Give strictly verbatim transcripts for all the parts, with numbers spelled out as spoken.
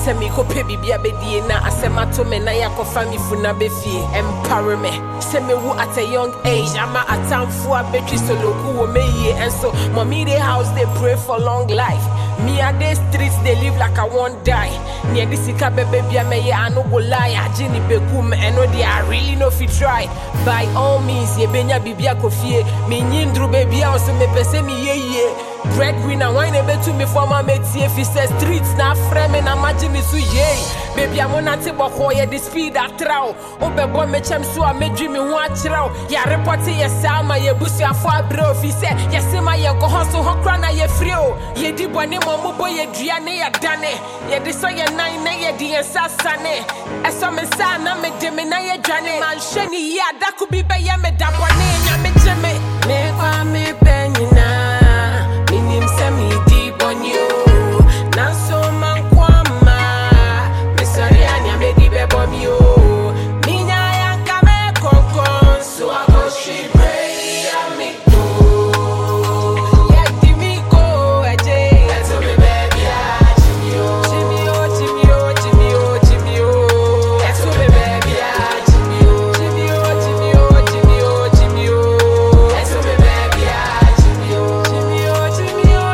me ko pe bibia bedie na asema to me na yakofa me funa befie empower me say me wo at a young age ama atamfo abetwi soloku wo meye and so mommy the house they pray for long life me at the streets they live like I won't die near the sika bebe bia me I no go lie ajini bekum eno they I really know if you try by all means ye benya bibia kofie me nyindru baby house me pese me ye ye breadwinner wine ebe to me for my mate if he says streets na frame na imagine me so ye baby I wanna take boko ye the speed at traw obebo me chem so a me dream me ho atraw ya report ye sama ye busu afo abro if he say ye say my ye go hustle ho kra na ye free o ye di bone mo mo boy ye dua ne ya dane ye di so ye nine na ye di ensasane eso me sa na me de me na ye dwane man sheni ya da could be be ye me da bone nya me jeme me kwa me penyina me deep on you. Now so man kwama. Me sorry anya me di be bom you. Me nya yanka me kokon. So I go she pray and me go. Yeah, di me go aje. Let's me baby ah Jimmy oh. Jimmy oh, Jimmy oh, Jimmy oh, Jimmy oh. Let's me baby ah Jimmy oh. Jimmy oh, Jimmy oh, Jimmy oh, Jimmy oh. Let's me baby ah Jimmy oh. Jimmy oh, Jimmy oh.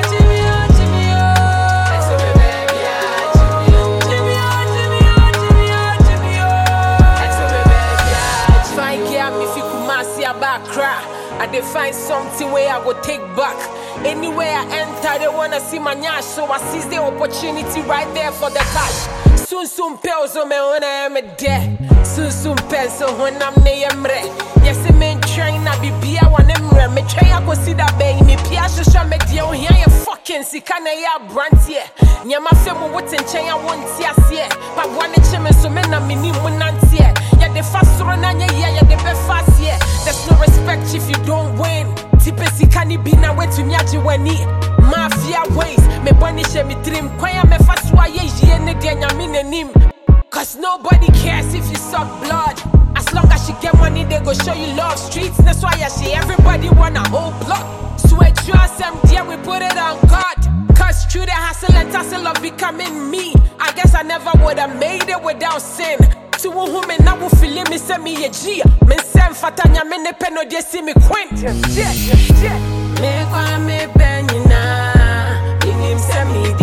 I dey find something where I go take back. Anywhere I enter, they wanna see my nyash, so I seize the opportunity right there for the cash. Soon soon pills on me when I am a dead. Soon soon pencil when I'm near mre. Yes, I mean train I be be I want them re. Me try I go see that baby. Me pia show me deal here you fucking see can I ya brand here. Nya my film what in chain I want ya see. But one chime so me na me ni munantie. Yeah, the fast run and yeah, yeah, the be fast yeah. There's no respect if you don't win. Tipesi kani bina wetu nyaji weni. Mafia ways, me bonishe me dream. Kwaya me faswa ye ye ne dia nyamine nim. Cause nobody cares if you suck blood. As long as you get money, they go show you love. Streets, that's why I see everybody want a whole block. Sweat trust them, dear, we put it on God. Cause through the hustle and tussle of becoming me, I guess I never would have made it without sin. To whom me now will feel me send me a G. Me send fatanya me ne peno de see me quint. Yeah, yeah, yeah. Me kwa me penina, me nim send me